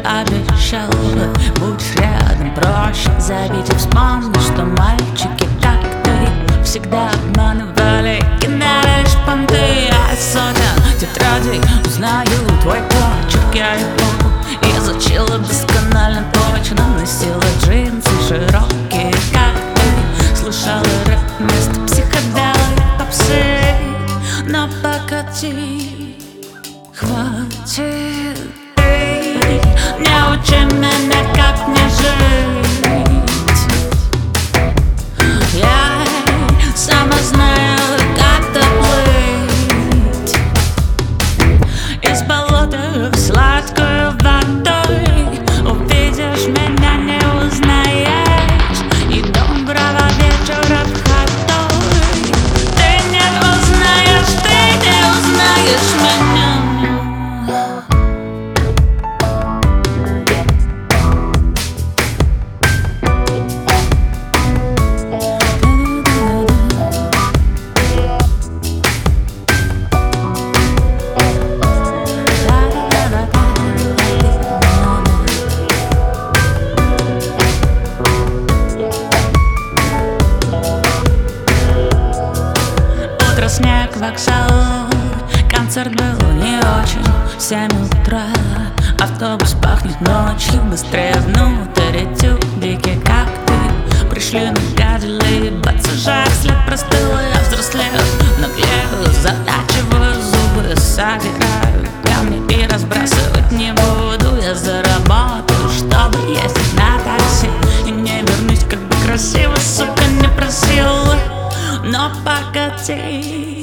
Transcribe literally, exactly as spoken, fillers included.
обещал бы, будешь рядом, проще забить и вспомни, что мальчики, как ты, всегда обманывали, кидали лишь понты. А сотен тетрадей узнаю твой почерк, я его изучила досконально, точно. Носила джинсы широкие, как ты, слушала рэп вместо психоделой попсы. Но покати, хватит, эй, не учи меня, как мне жить. Я сама знаю, как доплыть из болота в сладкую водой. Увидишь меня, не узнаешь, и доброго вечера в ходу. Ты не узнаешь, ты не узнаешь меня. Снег, вокзал, концерт был не очень. Семь утра, автобус пахнет ночью. Быстрее внутрь, тюбики, как ты, пришли, нагадили, бацажак, след простыл. Я взрослею, наглею, затачиваю зубы, собираю камни и разбрасывать не буду. Я заработаю, чтобы ездить на такси, и не вернусь, как бы красиво, сука, не просил. Но погоди,